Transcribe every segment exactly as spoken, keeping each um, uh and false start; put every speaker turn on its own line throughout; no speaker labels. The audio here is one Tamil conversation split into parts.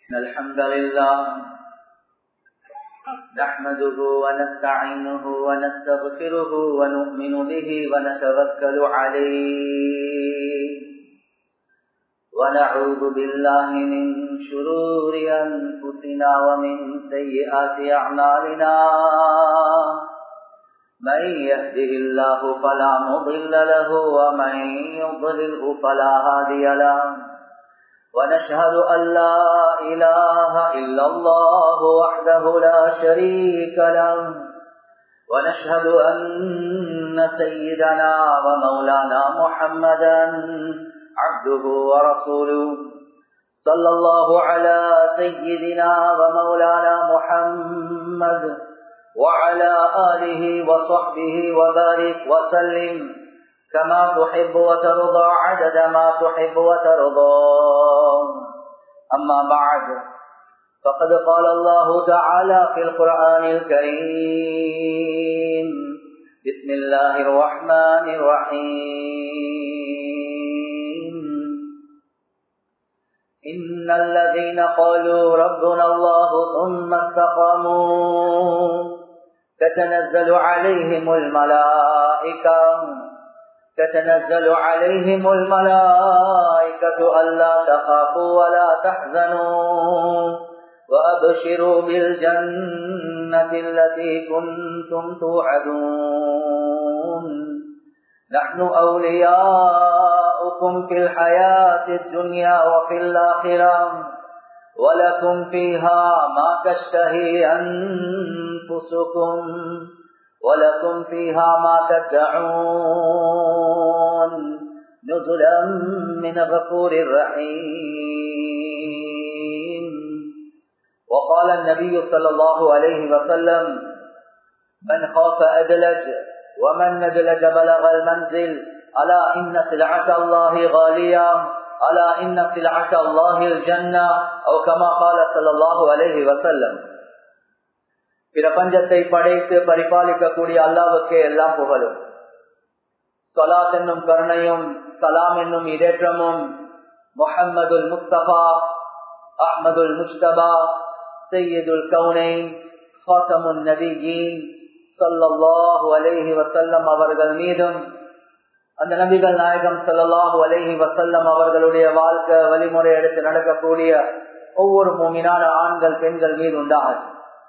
الحمد لله نحمده ونستعينه ونستغفره ونؤمن به ونتوكل عليه ونعوذ بالله من شرور أنفسنا ومن سيئات أعمالنا من يهده الله فلا مضل له ومن يضلله فلا هادي له ونشهد أن لا إله إلا الله وحده لا شريك له ونشهد أن سيدنا ومولانا محمدا عبده ورسوله صلى الله على سيدنا ومولانا محمد وعلى آله وصحبه وبارك وسلم كما تحب وترضى عدد ما تحب وترضى. أما بعد فقد قال الله تعالى في القرآن الكريم بسم الله الرحمن الرحيم إن الذين قالوا ربنا الله ثم استقاموا تتنزل عليهم الملائكة تتنزل عليهم الملائكة ألا تخافوا ولا تحزنوا وأبشروا بالجنة التي كنتم توعدون نحن أولياؤكم في الحياة الدنيا وفي الآخرة ولكم فيها ما تشتهي أنفسكم ولكم فيها ما تدعون نزلا من غفور رحيم. وقال النبي صلى الله عليه وسلم من خاف أدلج ومن ندلج بلغ المنزل ألا إن سلعة الله غالية ألا إن سلعة الله الجنة أو كما قال صلى الله عليه وسلم. பிரபஞ்சத்தை படைத்து பரிபாலிக்கக்கூடிய அல்லாஹ்வுக்கே எல்லாம் புகழும். ஸலாத் என்னும் கருணையும் சலாம் என்னும் இடேற்றமும் முஹம்மதுல் முஸ்தபா அஹ்மதுல் முஜ்தபா சய்யிதுல் கௌனைன் ஃபாத்தமுன் நபியீன் ஸல்லல்லாஹு அலைஹி வஸல்லம் அவர்கள் மீதும் அந்த நபிகள் நாயகம் ஸல்லல்லாஹு அலைஹி வஸல்லம் அவர்களுடைய வாழ்க்கை வழிமுறை எடுத்து நடக்கக்கூடிய ஒவ்வொரு மூமினான ஆண்கள் பெண்கள் மீது உண்டாகும்.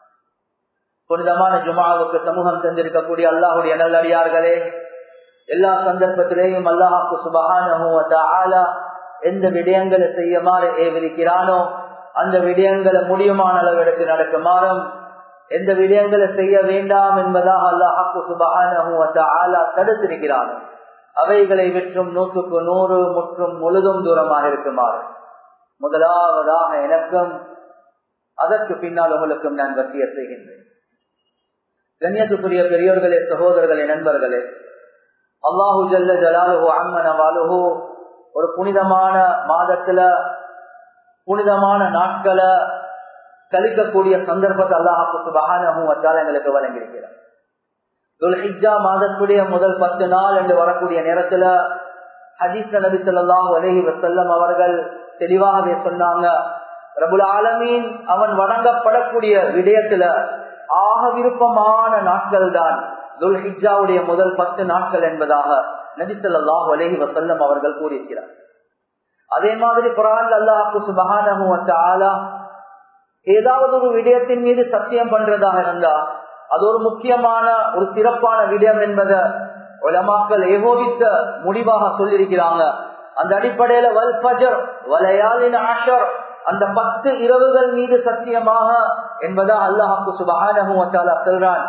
புனிதமான ஜுமாவுக்கு சமூகம் சென்றிருக்கக்கூடிய அல்லாஹுடைய நல்லடியார்களே, எல்லா சந்தர்ப்பத்திலேயும் அல்லாஹ்வுக்கு சுப்ஹானஹு வ தஆலா எந்த விடயங்களை செய்யுமாறு ஏவிருக்கிறானோ அந்த விடயங்களை முடியுமான அளவிற்கு நடக்குமாறும், எந்த விடயங்களை செய்ய வேண்டாம் என்பதாக அல்லாஹ்வுக்கு சுப்ஹானஹு வ தஆலா தடுத்திருக்கிறானோ அவைகளை விற்றும் நூற்றுக்கு நூறு முற்றும் முழுதும் தூரமாக இருக்குமாறு முதலாவதாக எனக்கும் அதற்கு பின்னால் உங்களுக்கும் நான் வசியத் செய்கின்றேன். கண்ணியத்துக்குரிய பெரியோர்களே, சகோதரர்களே, நண்பர்களே, அல்லாஹு ஜல்ல ஜலாலுஹு அம்ம நவாலுஹு ஒரு புனிதமான மாதத்துல புனிதமான நாட்களை கழிக்கக்கூடிய சந்தர்ப்பத்தை அல்லாஹ்வுக்கு சுப்ஹானஹு வ தஆலா எங்களுக்கு வழங்கியிருக்கிறார். துல்ஹிஜ்ஜா மாதத்துடைய முதல் பத்து நாள் என்று வரக்கூடிய நேரத்துல ஹதீஸ்ல நபி ஸல்லல்லாஹு அலைஹி வஸல்லம் அவர்கள் தெளிவாகவே சொன்னாங்க, ரப்புல் ஆலமீன் அவன் வணங்கப்படக்கூடிய விடயத்துல ஆக விருப்பமான நாட்கள் தான் துல்ஹிஜ்ஜாவுடைய முதல் பத்து நாட்கள் என்பதாக நபி ஸல்லல்லாஹு அலைஹி வஸல்லம் அவர்கள் கூறியிருக்கிறார். அதே மாதிரி குர்ஆன்ல அல்லாஹ் சுப்ஹானஹு வ தஆலா ஏதாவது ஒரு விடயத்தின் மீது சத்தியம் பண்றதாக இருந்தா அது ஒரு முக்கியமான ஒரு சிறப்பான விடயம் என்பதை உலமாக்கள் ஏகோபித்த முடிவாக சொல்லியிருக்கிறாங்க. அந்த அடிப்படையில வல் ஃபஜர் வலயாலின் அஷர் அந்த பத்து இரவுகள் மீது சத்தியமாக என்பதா அல்லாஹ் சுப்ஹானஹு வ தஆலா சொல்றான்.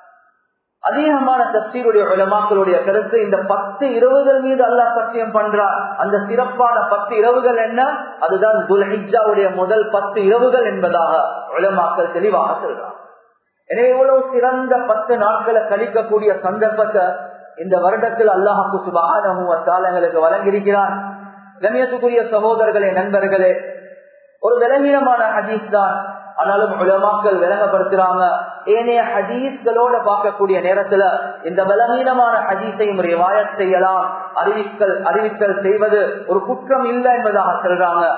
அதிகமான தஃசீருடைய உலமாக்களுடைய கருத்து இந்த பத்து இரவுகள் மீது அல்லாஹ் சத்தியம் பண்றான். அந்த சிறப்பான பத்து இரவுகள் என்ன? அதுதான் துல்ஹிஜ்ஜாவுடைய முதல் பத்து இரவுகள் என்பதாக உலமாக்கள் தெளிவாக சொல்றான். எனவே இவ்வளவு சிறந்த பத்து நாட்களை கழிக்கக்கூடிய சந்தர்ப்பத்தை இந்த வருடத்தில் அல்லாஹ் சுப்ஹானஹு வ தஆலா எங்களுக்கு வழங்கியிருக்கிறான். கண்ணியத்துக்குரிய சகோதரர்களே, நண்பர்களே, ஒரு விலங்கீனமான ஹதீஸ் தான், ஆனாலும் உலமாக்கள் விளங்கப்படுத்துறாங்க. ஏனைய ஹதீஸ்களோட பார்க்கக்கூடிய நேரத்துல இந்த பலவீனமான ஹதீஸையும் ரிவாயத் செய்யலாம், அறிவிக்கல் அறிவித்தல் செய்வது ஒரு குற்றம் இல்லை என்பதாக சொல்றாங்க.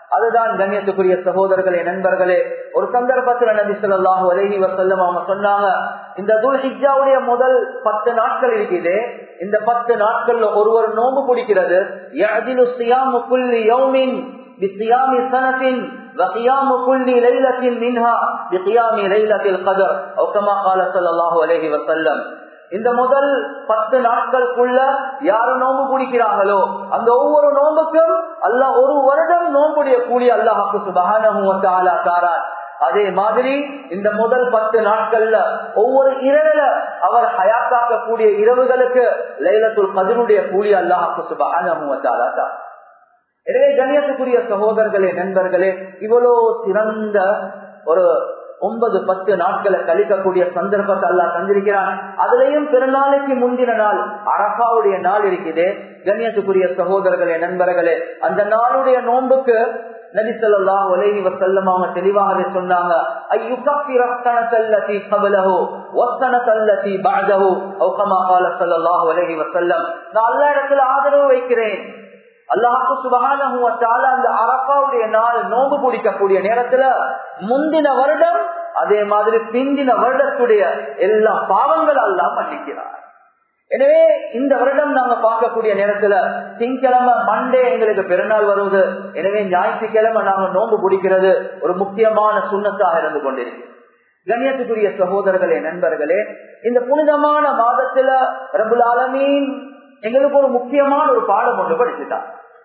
அதுதான் கண்ணியத்துக்குரிய சகோதரர்களே நண்பர்களே, ஒரு சந்தர்ப்பத்தில் நபி ஸல்லல்லாஹு அலைஹி வஸல்லம் அவங்க சொன்னாங்க, இந்த துல் ஹிஜ்ஜாவுடைய முதல் பத்து நாட்கள் இருக்குது, இந்த பத்து நாட்கள்ல ஒருவர் நோன்பு பிடிக்கிறது, யஅதிலு ஸியாமு குல்லி யௌமின் பிஸியாமி ஸனத்தின் வஸியாமு குல்லி லைலத்தின் மின்ஹா பிகியாமி லைலத்தில் கத்ர் அவ் கமா قال ஸல்லல்லாஹு அலைஹி வஸல்லம். இந்த முதல் பத்து நாட்களுக்குள்ள யாரு நோன்பு பிடிக்கிறாங்களோ அந்த ஒவ்வொரு நோன்புக்கும் அல்லாஹ் ஒரு வருடம் நோன்புடைய கூலி அல்லாஹ்வுக்கு சுப்ஹானஹு வ தஆலா தரார். அதே மாதிரி இந்த முதல் பத்து நாட்கள்ல ஒவ்வொரு இரவுல அவர் ஹயாத்தாக்கக்கூடிய இரவுகளுக்கு லைலத்துல் கத்ருடைய கூலி அல்லாஹ்வுக்கு சுப்ஹானஹு வ தஆலா தரார். எனவே கண்ணியத்துக்குரிய சகோதரர்களே நண்பர்களே, இவ்வளோ சிறந்த ஒரு ஒன்பது பத்து நாட்களை கழிக்கக்கூடிய சந்தர்ப்பத்தை அல்லாஹ் தந்திருக்கிறான். அதுலயும் பெருநாளைக்கு முந்தின நாள் அரஃபாவுடைய நாள் இருக்குது. கண்ணியத்துக்குரிய சகோதரர்களே நண்பர்களே, அந்த நாளுடைய நோன்புக்கு நபி ஸல்லல்லாஹு அலைஹி வஸல்லம் அவங்க தெளிவாகவே சொன்னாங்க, அய்யுகஃபிர ஸனத்தல்லதி கப்லஹு வஸனத்தல்லதி பஅதஹு அவ் கமா قال ஸல்லல்லாஹு அலைஹி வஸல்லம். நான் அல்லாஹ்விடத்தில் ஆதரவு வைக்கிறேன், அல்லாஹ்வுக்கு சுப்ஹானஹு வ தஆலா அந்த அரஃபாவுடைய நாள் நோன்பு பிடிக்கக்கூடிய நேரத்துல முந்தின வருடம் அதே மாதிரி பிந்தின வருடத்துடைய எல்லா பாவங்கள் அல்லாஹ் மன்னிக்கிறார். எனவே இந்த வருடம் நாங்க பார்க்கக்கூடிய நேரத்துல திங்கிழமை மண்டே எங்களுக்கு பெருநாள் வருவது, எனவே ஞாயிற்றுக்கிழமை நாங்க நோன்பு பிடிக்கிறது ஒரு முக்கியமான சுன்னத்தாக இருந்து கொண்டிருக்கிறோம். கண்ணியத்துக்குரிய சகோதரர்களே நண்பர்களே, இந்த புனிதமான மாதத்துல ரப்புல் ஆலமீன் எங்களுக்கு ஒரு முக்கியமான ஒரு பாடம் ஒன்று படிச்சுட்டார்.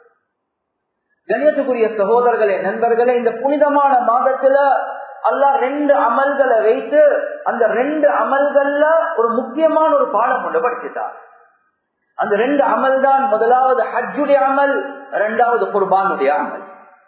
கண்ணியத்துக்குரிய சகோதரர்களே நண்பர்களே, இந்த புனிதமான மாதத்துல அல்லாஹ் ரெண்டு அமல்களை வைத்து அந்த ரெண்டு அமல்கள்ல ஒரு முக்கியமான ஒரு பாடம் ஒன்று படிச்சுட்டார். அந்த ரெண்டு அமல் தான், முதலாவது ஹஜ்ஜுடைய அமல், இரண்டாவது குர்பானுடைய அமல்.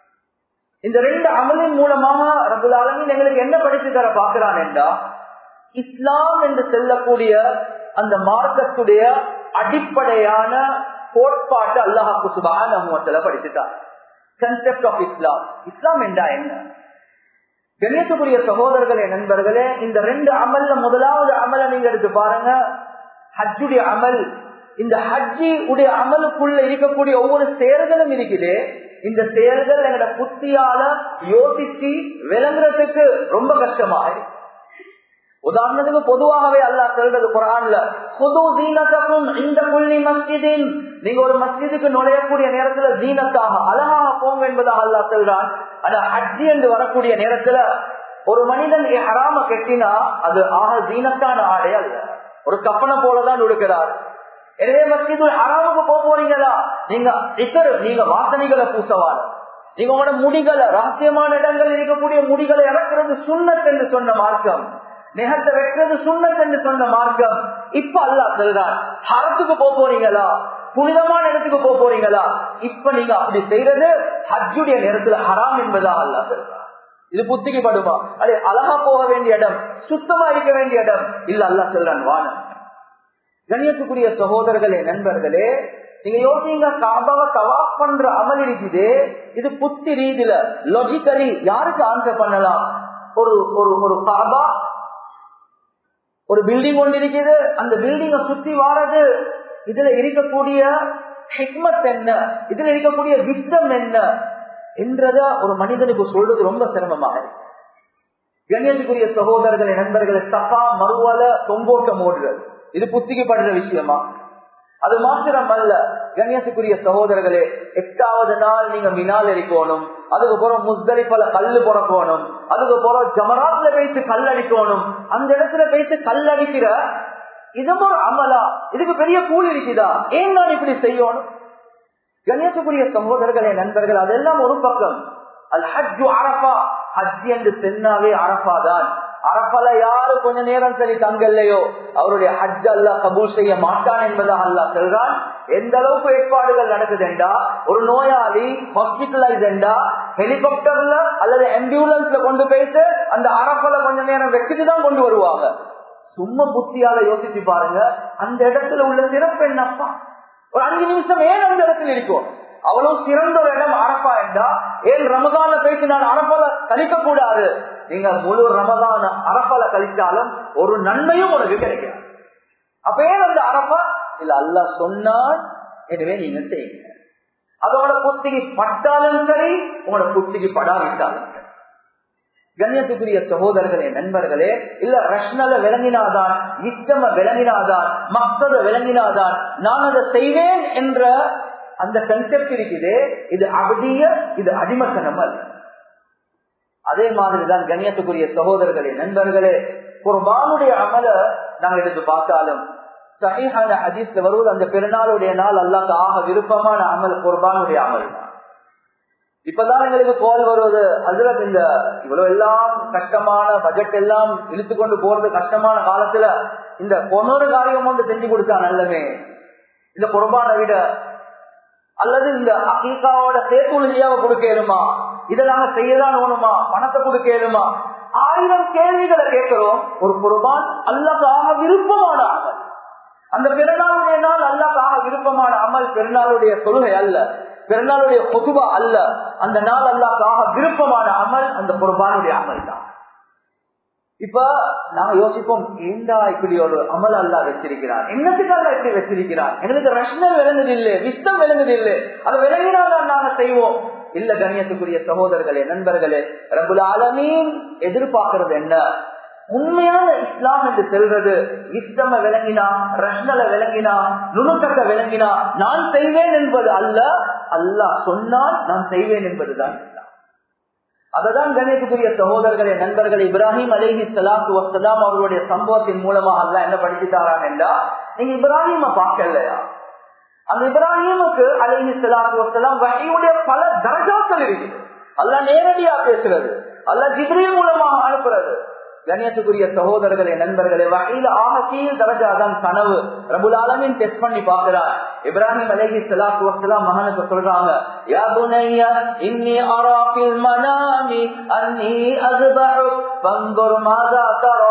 இந்த ரெண்டு அமலின் மூலமாக ரப்புல் ஆலமீன் எங்களுக்கு என்ன படிச்சு தர பார்க்கிறான் என்றா, இஸ்லாம் என்று செல்லக்கூடிய அந்த மார்க்கத்துடைய அடிப்படையான கோட்பாட்டு அல்லாஹ்வுக்கு சுப்ஹானஹு வ தஆலா படிச்சுட்டார். கன்செப்ட் ஆஃப் இஸ்லாம், இஸ்லாம் என்றா என்ன? கண்ணியத்துக்குரிய சகோதரர்களே நண்பர்களே, இந்த ரெண்டு அமல்ல முதலாவது அமலை நீங்க எடுத்து பாருங்க, ஹஜ்ஜுடைய அமல். இந்த ஹஜ்ஜி உடைய அமலுக்குள்ள இருக்கக்கூடிய ஒவ்வொரு செயல்களும் இருக்குது. இந்த செயல்கள் எங்களோட புத்தியால யோசிச்சு விளங்குறதுக்கு ரொம்ப கஷ்டமாக இருக்கு. உதாரணத்துக்கு பொதுவாகவே அல்லாஹ் சொல்றது குர்ஆன்ல, "குது ஜீனத்தக்கும் இந்த குல்லி மஸ்ஜிதின்", நீங்க ஒரு மஸ்ஜிதுக்கு நுழையக்கூடிய நேரத்துல ஜீனத்தாக அழகாக போங்க என்பதாக அல்லாஹ் சொல்றான். ஆனா ஹஜ்ஜி என்று வரக்கூடிய நேரத்துல ஒரு மனிதன் இஹ்ராம கட்டினா அது ஆக ஜீனத்தான ஆடை அல்ல, ஒரு கப்பனை போலதான் உடுக்கிறார். எனவே மஸ்ஜிதுல் ஹராமுக்கு போக போறீங்களா, நீங்க இத்தர் நீங்க வாசனைகளை பூசவான, நீங்க உங்களோட முடிகளை ரகசியமான இடங்கள் இருக்கக்கூடிய முடிகளை இறக்குறது சுன்னத் என்று சொன்ன மார்க்கம், நெகத்தை வைக்கிறது சுன்னத் என்று சொன்ன மார்க்கம். இப்ப அல்லாஹ் சொல்றான், ஹரத்துக்கு போக போறீங்களா, புனிதமான இடத்துக்கு போக போறீங்களா, இப்ப நீங்க அப்படி செய்யறது ஹஜ்ஜுடைய நேரத்துல ஹராம் என்பதா அல்லாஹ் சொல்றான். இது புத்திக்கு படுமா? அது அழகா போக வேண்டிய இடம், சுத்தமா இருக்க வேண்டிய இடம் இல்ல, அல்லாஹ் சொல்றான் வானம். கண்ணியத்துக்குரிய சகோதரர்களே நண்பர்களே, நீங்க யோசிங்க, காபாவை தவாப் பண்ற அமல் இருக்குது, இது புத்தி ரீதியில லாஜிக்கலி யாருக்கு ஆன்சர் பண்ணலாம்? ஒரு ஒரு காபா ஒரு பில்டிங் ஒன்று இருக்குது, அந்த பில்டிங்க சுத்தி வாரது, இதுல இருக்கக்கூடிய ஹிக்மத் என்ன, இதுல இருக்கக்கூடிய வித்தம் என்ன என்றத ஒரு மனிதனுக்கு சொல்றது ரொம்ப சிரமமாக இருக்கு. கண்ணியத்துக்குரிய சகோதரர்களே நண்பர்களே, சஃபா மருவல தொங்கோட்டம் ஓடுறது இது புத்திக்கு படுற விஷயமா? அது மாத்திரம் அல்ல கண்ணியத்துக்குரிய சகோதரர்களே, எட்டாவது நாள் நீங்க மினால் இருக்கணும், அதுக்கப்புறம் முஸ்தலிஃபால கல்லு புறக்கணும், அதுக்கப்புறம் ஜமராத்ல வைத்து கல் அடிக்கணும், அந்த இடத்துல வைத்து கல் அடிக்கிற இதுவும் ஒரு அமலா? இதுக்கு பெரிய கூலி இருக்குதா? ஏன் நான் இப்படி செய்யணும்? கண்ணியத்துக்குரிய சகோதரர்களே நண்பர்கள், அதெல்லாம் ஒரு பக்கம். அல் ஹஜ்ஜு அரஃபா, ஹஜ் என்று சொன்னாவே அரஃபா தான். அரஃபால யாரு கொஞ்ச நேரம் சரி தங்கல்லையோ அவருடைய ஹஜ் அல்லாஹ் கபூல் செய்ய மாட்டான் என்பதாக அல்லாஹ் சொல்றான். எந்த அளவுக்கு ஏற்பாடுகள் நடக்குதுண்டா, ஒரு நோயாளி ஹாஸ்பிட்டலைஸ் என்றா ஹெலிகாப்டர்ல அல்லது ஆம்புலன்ஸ்ல கொண்டு போயிட்டு அந்த அரஃபால கொஞ்ச நேரம் வச்சுட்டுதான் கொண்டு வருவாங்க. சும்மா புத்தியால யோசிச்சு பாருங்க, அந்த இடத்துல உள்ள சிறப்பு என்னப்பா? ஒரு அஞ்சு நிமிஷம் ஏன் அந்த இடத்துல இருக்கும்? அவ்வளவு சிறந்த ஒரு இடம் அரஃபா என்றா, ஏன் ரமதான பேசி நான் அரஃபால கழிக்க கூடாது? நீங்க முழு ரமதான அரஃபால கழிச்சாலும் ஒரு நன்மையும் உனக்கு கிடைக்கும். அப்ப ஏன் அந்த அரஃபா? இல்ல அல்லாஹ் சொன்னான், எனவே நீங்க செய்யுங்க. அதோட புத்திக்கு பட்டாலும் சரி, உங்களோட புத்திக்கு படாவிட்டாலும் சரி. கண்ணியத்துக்குரிய சகோதரர்களே, நண்பர்களே, இல்ல ரஷ்னல விளங்கினாதான், இஷ்டம விளங்கினாதான், மக்சத விளங்கினாதான் நான் அதை செய்வேன் என்ற அந்த கன்செப்ட் இருக்குது. இது அபதிய, இது அடிமத்தனம் அல்ல. அதே மாதிரிதான் கண்ணியத்துக்குரிய சகோதரர்களே, நண்பர்களே, குர்பானுடைய அமல நாங்கள் எடுத்து பார்த்தாலும் சஹீஹான ஹதீஸ்ல வருவது அந்த பெருநாளுடைய நாள் அல்லாஹ்க்கு ஆக விருப்பமான அமல் குர்பானுடைய அமல் தான். இப்பதான் எங்களுக்கு கோல் வருவது, ஹஜ்ரத் இந்த இவ்வளவு எல்லாம் கஷ்டமான பட்ஜெட் எல்லாம் இழுத்து கொண்டு போறது கஷ்டமான காலத்துல இந்த பொன்னொரு காரியம் ஒன்று செஞ்சு கொடுத்தா நல்லமே, இந்த குர்பானை விட, அல்லது இந்த அகீகாவோட சேர்த்துழியாவை கொடுக்கலுமா, இதெல்லாம் செய்யதான் வேணுமா, பணத்தை கொடுக்கலுமா, ஆயிரம் கேள்விகளை கேட்கிறோம். ஒரு குர்பான் அல்லாஹ்வுக்கு விருப்பமான அமல். அந்த பெருநாளுடைய நாள் அல்லாஹ்வுக்கு விருப்பமான அமல் பெருநாளுடைய தொழுகை அல்ல, பெருநாளுடைய குதுபா அல்ல. அந்த நாள் அல்லாஹ்வுக்கு விருப்பமான அமல் அந்த குர்பானுடைய அமல் தான். இப்ப நாங்க யோசிப்போம், ஏண்டா இப்படி ஒரு அமல் அல்லாஹ் வச்சிருக்கிறார், என்னத்துக்காக இப்படி வச்சிருக்கிறார், எங்களுக்கு ரஷ்னல் விளங்குது இல்லை, விஷ்டம் விளங்குது இல்லை, அதை விளங்கினால்தான் நாங்க செய்வோம். இல்ல கண்ணியத்துக்குரிய சகோதரர்களே, நண்பர்களே, ரப்புல் ஆலமீன் எதிர்பார்க்கிறது என்ன? உண்மையான இஸ்லாம் என்று செல்றது இஷ்டம விளங்கினா, ரஷ்னல விளங்கினா, நுணுக்கத்தை விளங்கினா நான் செய்வேன் என்பது அல்ல, அல்லாஹ் சொன்னால் நான் செய்வேன் என்பதுதான் இஸ்லாம். அததான் கண்ணியத்துக்குரிய சகோதரர்களே, நண்பர்களே, இப்ராஹிம் அலைஹி ஸலாத்து வஸ்ஸலாம் அவர்களுடைய சம்பவத்தின் மூலமாக அல்லாஹ் என்ன படிச்சுட்டாரான் என்றா, நீங்க இப்ராஹிம பார்க்கலையா? அந்த இப்ராஹிமுக்கு அலைஹி ஸலாத்து வஸ்ஸலாம் வஹீயுடைய பல தரஜாக்கள் இருக்குது. அல்லாஹ் நேரடியா பேசுறது, அல்லாஹ் ஜிப்ரீல் மூலமாக அனுப்புறது. கண்ணியத்துக்குரிய சகோதரர்களே, நண்பர்களே, வஹீல ஆக கீழ் தரஜா தான் கனவு. ரப்புல் ஆலமீன் டெஸ்ட் பண்ணி பார்க்கிறார். இப்ராஹிம் அலைஹி ஸலாத்து வஸ்ஸலாம் மகனுக்கு சொல்றாங்க, யா புனைய இன்னி அரா ஃபில் மனாமி அன்னி அஸ்பஹுக் ஃபன்துர் மாதா தரா.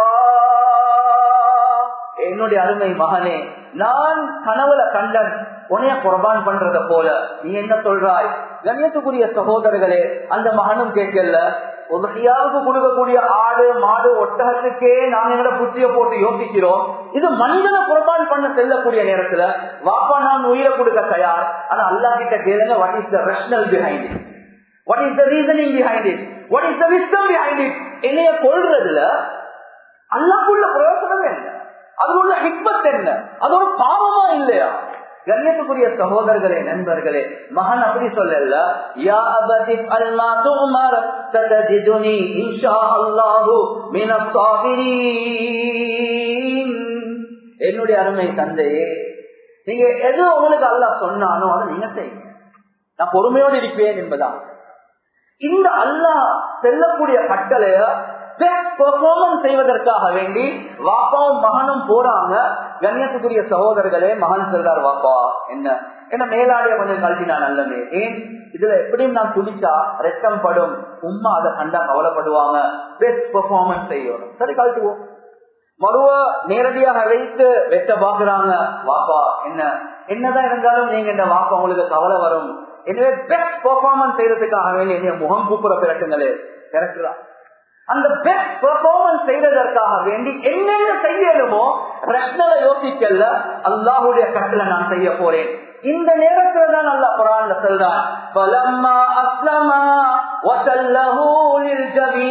என்னுடைய அருமை மகனே, நான் கனவுல கண்டன் உன்னைய குர்பான் பண்றத போல, நீ என்ன சொல்றாய்? கண்ணியத்துக்குரிய சகோதரர்களே, அந்த மகனும் கேட்கல. உலகியாவுக்கு கொடுக்கக்கூடிய ஆடு மாடு ஒட்டகத்துக்கே நாங்க எங்களை புத்திய போட்டு யோசிக்கிறோம். இது மனிதனை குர்பான் பண்ண செல்லக்கூடிய நேரத்துல வாப்பா நான் உயிரை கொடுக்க தயார். ஆனா அல்லாஹ் கிட்ட கேளுங்க, what is the rationale behind it, what is the reasoning behind it, what is the wisdom behind it. என்னைய கொள்றதுல அல்லாஹ்வுள்ள பிரயோஜனம் என்ன, அதுல உள்ள ஹிக்மத் என்ன, அது ஒரு பாவமா இல்லையா? கண்ணியத்துக்குரிய சகோதரர்களே, நண்பர்களே, மகன் அப்படி சொல்லல, யா அபதி அல்மா துமர் சதஜிதுனி இன்ஷாஅல்லாஹு மினஸ் ஸாபிரீன். என்னுடைய அருமை தந்தையே, நீங்க எது உங்களுக்கு அல்லாஹ் சொன்னானோ அதை நீங்க செய்யுங்க, நான் பொறுமையோடு இருப்பேன் என்பதான். இந்த அல்லாஹ் செல்லக்கூடிய கட்டளைய பெர்ஃபார்மன்ஸ் செய்வதற்காக வேண்டி வாப்பாவும் மகனும் போறாங்க. கண்ணியத்துக்குரிய சகோதரர்களே, மகன் சொல்றார், வாப்பா என்ன என்ன மேலாடைய கொஞ்சம் கல்வினா நல்லமே, ஏன் இதுல எப்படியும் நான் துடிச்சா ரத்தம் படும், உம்மா அதை கண்டா கவலைப்படுவாங்க, பெஸ்ட் பெர்ஃபார்மன்ஸ் செய்யணும், சரி கழட்டுவோம். மறுவ நேரடியாக அழைத்து வெட்ட பாக்குறாங்க. வாப்பா என்ன என்னதான் இருந்தாலும் நீங்க இந்த வாப்பா உங்களுக்கு கவலை வரும், எனவே பெஸ்ட் பெர்ஃபார்மன்ஸ் செய்யறதுக்காக வேண்டி என்ன முகம் கூப்புற பிறட்டுங்களே திறக்குறா. அந்த பெஸ்ட் பெர்ஃபார்மன்ஸ் செய்வதற்காக வேண்டி என்னென்ன செய்யணுமோ ரஷ்னல யோசிக்கல, அல்லாஹ்வுடைய கட்டளை நான் செய்ய போறேன். இந்த நேரத்துல தான் அல்லாஹ் குர்ஆன்ல சொல்றான், ஃபலம்மா அஸ்லமா வஸல்லஹு லில்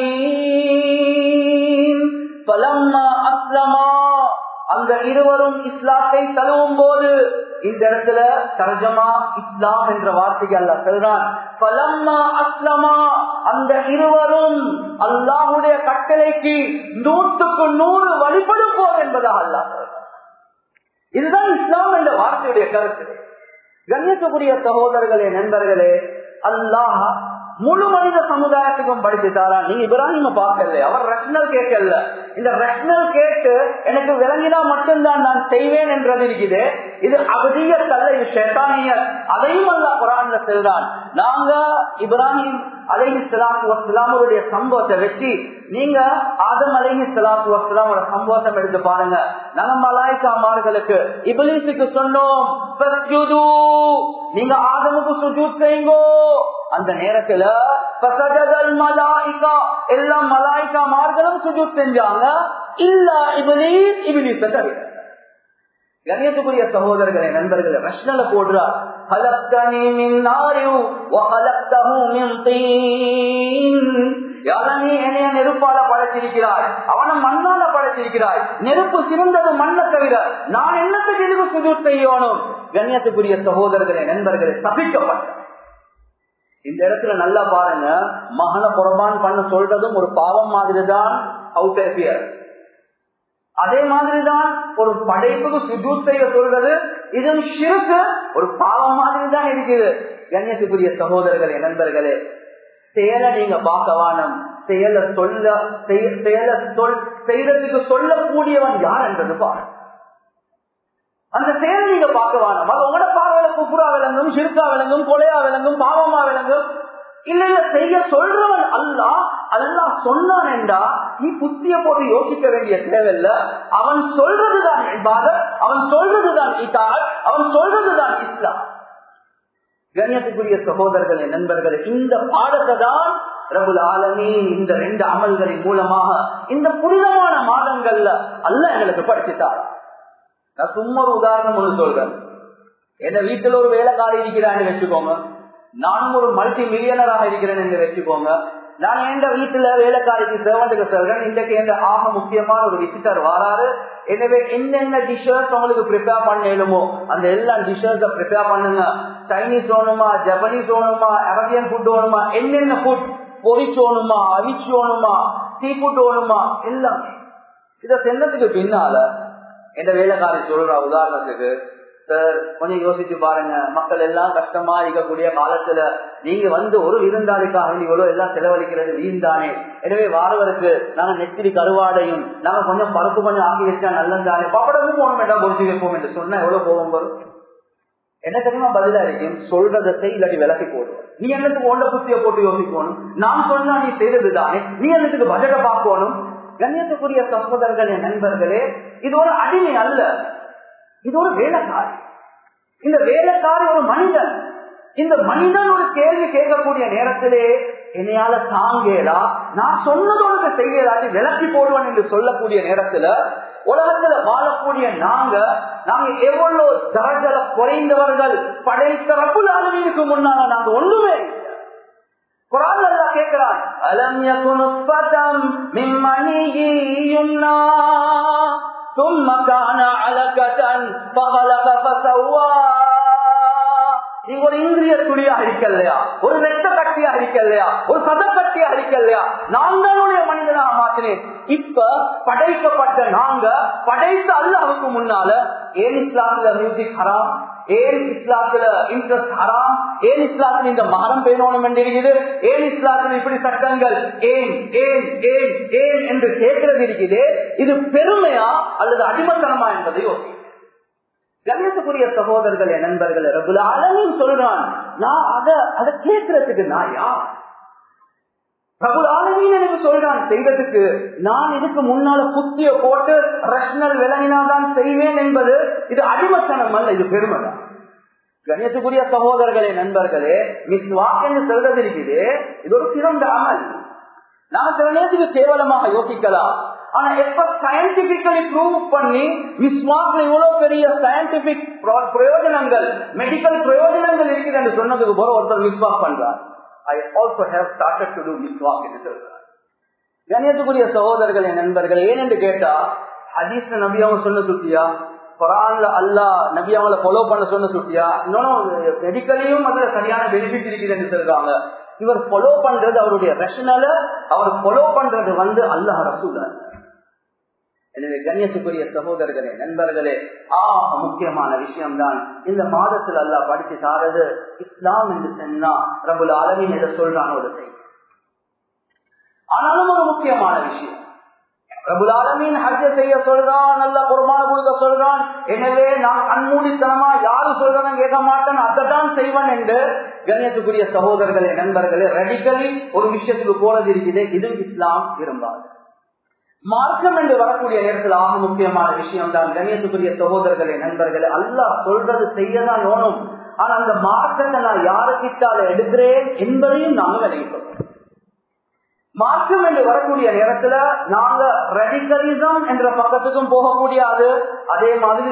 ஜபீன். ஃபலம்மா அஸ்லமா, அந்த இருவரும் இஸ்லாத்தை தழுவும் போது, இந்த இடத்துல தர்ஜமா இஸ்லாம் என்ற வார்த்தைக்கு அல்லாஹ் சொல்றான், ஃபலம்மா அஸ்லமா, அந்த இருவரும் அல்லாஹ்வுடைய கட்டளைக்கு நூற்றுக்கு நூறு வழிபடும் போது என்பதாக அல்லாஹ் சொல்றான். இதுதான் இஸ்லாம் என்ற வார்த்தையுடைய கருத்து. கண்ணியத்துக்குரிய சகோதரர்களே, நண்பர்களே, அல்லாஹ் முழு மனித சமுதாயத்துக்கும் படிச்சுட்டாரா? நீங்க இப்ராஹிம பார்க்கல, அவர் ரஷ்னல் கேட்கல. இந்த ரஷ்னல் கேட்டு எனக்கு விளங்கினா மட்டும்தான் நான் செய்வேன் என்றது இருக்குது. இது அபதியத் அல்ல, இது ஷைத்தானியத். அதையும் அல்லாஹ் குர்ஆன்ல சொல்றான். நாங்க இப்ராஹிம் அலைஹி ஸலாத்து வஸ்ஸலாமுடைய சம்பவத்தை வச்சு நீங்க ஆதம் அலைஹி ஸலாத்து வஸ்ஸலாமோட சம்பவத்தை எடுத்து பாருங்க. நாங்க மலாயிகாமார்களுக்கு இப்லீஸுக்கு சொன்னோம், ஃபஸ்ஜுது, நீங்க ஆதமுக்கு சுஜூத் செய்யுங்கோ. அந்த நேரத்துல ஃபஸஜதல் மலாயிகா, எல்லா மலாயிகாமார்களும் சுஜூத் செஞ்சாங்க, இல்ல இப்லீஸ், இப்லீஸ தவிர. கண்ணியத்துக்குரிய சகோதரர்களே நண்பர்களே, ரஷ்னல போடுறார், நெருப்பால படைச்சிருக்கிறாய், அவனை மண்ணால படைச்சிருக்கிறாய், நெருப்பு சிறந்தது மண்ணை தவிர நான் என்னத்துக்கு எதுக்கு சுஜூத் செய்யணும்? கண்ணியத்துக்குரிய சகோதரர்களே நண்பர்களே, சபிக்கப்பட்ட இந்த இடத்துல நல்லா பாருங்க, மகனை குர்பான் பண்ண சொல்றதும் ஒரு பாவம் மாதிரிதான். Out of here. அதே மாதிரிதான் ஒரு படைப்புக்கு சுஜூத் செய்ய சொல்றது, இதுவும் ஷிர்க், ஒரு பாவம் மாதிரி தான் இருக்குது. கண்ணியத்துக்குரிய சகோதரர்களே நண்பர்களே, செயலை நீங்க பார்க்க வானம், செயலை சொல்ல செயலை சொல் செய்யறதுக்கு சொல்லக்கூடியவன் யார் என்றது பாருங்க. அந்த செயலை நீங்க பார்க்க வானம், அது உங்களோட பார்வையில குப்புரா விளங்கும், ஷிர்கா விளங்கும், கொலையா விளங்கும், பாவமா விளங்கும். இல்ல இல்ல செய்ய சொல்றவன் அல்லா. அல்லா சொன்னான் என்றா நீ புத்திய போட்டு யோசிக்க வேண்டிய தேவையில்ல. அவன் சொல்றதுதான் இபாதத், அவன் சொல்றதுதான் இதாஅத், அவன் சொல்றதுதான் இஸ்லாம். கண்ணியத்துக்குரிய சகோதரர்களே நண்பர்களே, இந்த பாடத்தை தான் ரப்புல் ஆலமீன் இந்த ரெண்டு அமல்களின் மூலமாக இந்த புனிதமான மாதங்கள்ல அல்லாஹ் எங்களுக்கு படிச்சுட்டார். நான் சும்மா ஒரு உதாரணம் ஒன்று சொல்றேன். என்ன வீட்டுல ஒரு வேலைக்காரி இருக்கிறான்னு வச்சுக்கோங்க, நான் ஒரு மல்டி மில்லியனராக இருக்கிறேன் என்று வச்சுக்கோங்க. நான் எந்த வீட்டுல வேலைக்காரிக்கு சேவண்டுக்கு சொல்றேன், இன்றைக்கு எந்த ஆக முக்கியமான ஒரு விசிட்டர் வராரு, எனவே என்னென்ன டிஷஸ் உங்களுக்கு ப்ரிப்பேர் பண்ணலுமோ அந்த எல்லா டிஷஸ் ப்ரிப்பேர் பண்ணுங்க. சைனீஸ் வேணுமா, ஜப்பனீஸ் வேணுமா, அரபியன் ஃபுட் வேணுமா, என்னென்ன ஃபுட், பொரிச்சோணுமா, அவிச்சோணுமா, சீ ஃபுட் வேணுமா, எல்லாமே. இதை செஞ்சதுக்கு பின்னால எந்த வேலைக்காரி சொல்ற, உதாரணத்துக்கு சார் கொஞ்சம் யோசிச்சு பாருங்க, மக்கள் எல்லாம் கஷ்டமா இருக்கக்கூடிய காலத்துல நீங்க வந்து ஒரு விருந்தாளிக்காக இவ்வளவு எல்லாம் செலவழிக்கிறது வீண் தானே, எனவே வாரவருக்கு நாங்க நெத்திரி கருவாடையும் நாங்க கொஞ்சம் பருப்பு கொஞ்சம் ஆக்கி வச்சா நல்லதானே, பப்படமும் போகணும் வேண்டாம் பொறிச்சு வைப்போம் என்று சொன்னா எவ்வளவு கோபம் வரும்? என்ன தெரியுமா பதிலா இருக்கும், சொல்றதை செய் இல்லாட்டி விலக்கி போடுவோம். நீ என்னத்துக்கு ஓண்ட புத்திய போட்டு யோசிக்கணும், நான் சொன்னா நீ செய்யறது தானே, நீ என்னத்துக்கு பட்ஜெட்டை பார்க்கணும்? கண்ணியத்துக்குரிய சகோதரர்களே நண்பர்களே, இது ஒரு அடிமை அல்ல, இது ஒரு வேலைக்காரி. இந்த வேலைக்காரி ஒரு மனிதன். இந்த மனிதன் ஒரு கேள்வி கேட்கக்கூடிய நேரத்திலே என்னையால தாங்கேலா, நான் சொன்னதோடு செய்யலாட்டி விலக்கி போடுவேன் என்று சொல்லக்கூடிய நேரத்துல உலகத்துல வாழக்கூடிய நாங்க நாங்க எவ்வளவு தரங்களை குறைந்தவர்கள் படைத்த ரப்புல் ஆலமீனுக்கு முன்னால நாங்க ஒண்ணுமே. குர்ஆன்ல அல்லாஹ் கேக்குறான், அலம் யகுனு ஃபதம் மின் மனியி யும்னா ثم كان علقة فخلق فسوى. நீ ஒரு இந்திரிய துளியா இருக்கலையா, ஒரு ரத்த கட்டியா இருக்கலையா, ஒரு சத கட்டியா இருக்கலையா, நான் தானுடைய மனிதனாக மாற்றினேன். இப்ப படைக்கப்பட்ட நாங்க படைத்த அல்லாஹ்வுக்கு முன்னால ஏன் இஸ்லாத்துல மியூசிக் ஹராம், ஏன் இஸ்லாத்துல இன்ட்ரெஸ்ட் ஹராம், ஏன் இஸ்லாத்துல இந்த மகரம் பேணணும் என்று இருக்குது, ஏன் இஸ்லாத்துல இப்படி சட்டங்கள், ஏன் ஏன் ஏன் ஏன் என்று கேட்கிறது இருக்குது. இது பெருமையா அல்லது அடிமத்தனமா என்பதை யோசி. கண்ணியத்துக்குரிய சகோதரர்களே நண்பர்களே, ரப்புல் ஆலமீன் சொல்றான், நான் அதை அதை கேட்கறதுக்கு நான் யார்? ரப்புல் ஆலமீன் எனக்கு சொல்றான் செய்வதற்கு, நான் இதுக்கு முன்னால புத்திய போட்டு ரஷ்னல் விளங்கினாதான் செய்வேன் என்பது இது அடிமத்தனம் அல்ல, இது பெருமைதான். கண்ணியத்துக்குரிய சகோதரர்களே நண்பர்களே, மிஸ்வாக் என்று சொல்றது இருக்குது, இது ஒரு சிறந்த அமல். நாம சில நேரத்துக்கு கேவலமாக யோசிக்கலாம், ஆனா எப்ப சயின்டிபிக்கலி ப்ரூவ் பண்ணி மிஸ்வாக்ல இவ்வளவு பெரிய சயின்டிபிக் பிரயோஜனங்கள், மெடிக்கல் பிரயோஜனங்கள் இருக்குது என்று சொன்னதுக்கு போல ஒருத்தர் மிஸ்வாக் பண்றார். I also have started to do miswak என்று சொல்றார். கண்ணியத்துக்குரிய சகோதரர்களே நண்பர்கள், ஏனென்று கேட்டா ஹதீஸ்ல நபி அவங்க சொன்ன சுட்டியா, குர்ஆன்ல அல்லாஹ் நபி அவங்களை ஃபாலோ பண்ண சொன்ன சுட்டியா, இன்னொன்னு மெடிக்கலையும் அதுல சரியான பெனிஃபிட் இருக்குது என்று சொல்றாங்க. இவர் ஃபாலோ பண்றது அவருடைய ரஷனல, அவர் ஃபாலோ பண்றது வந்து அல்லாஹ் ரசூல். எனவே கண்ணியத்துக்குரிய சகோதரர்களே நண்பர்களே, ஆக முக்கியமான விஷயம் தான் இந்த மாதத்தில் அல்லாஹ் படிச்சு தாரது இஸ்லாம் என்று சொன்னா ரப்புல் ஆலமீன் எதை சொல்றான் ஒரு செய்தி. ஆனாலும் ஒரு முக்கியமான விஷயம், ரப்புல் ஆலமீன் ஹஜ் செய்ய சொல்றான், அல்லாஹ் குர்பான் கொடுக்க சொல்றான், எனவே நான் கண்மூடித்தனமா யாரும் சொல்றதும் கேட்க மாட்டேன், அதைத்தான் செய்வேன் என்று கண்ணியத்துக்குரிய சகோதரர்களே நண்பர்களே ரெடிக்கலி ஒரு விஷயத்துக்கு போறது இருக்குது. இது இஸ்லாம் விரும்பாது. மார்க்கம் என்று வரக்கூடிய நேரத்தில் ஆக முக்கியமான விஷயம் தான் கண்ணியத்துக்குரிய சகோதரர்களே நண்பர்களே, அல்லாஹ் சொல்றது செய்யதான் வேணும், ஆனா அந்த மார்க்கத்தை நான் யாருக்கிட்டால எடுக்கிறேன் என்பதையும் நாங்கள் விளைவிக்கிறோம். மாற்றம் என்று வரக்கூடிய நேரத்துல நாங்க ரெடிகலிசம் என்ற பக்கத்துக்கும் போகக்கூடியது, அதே மாதிரி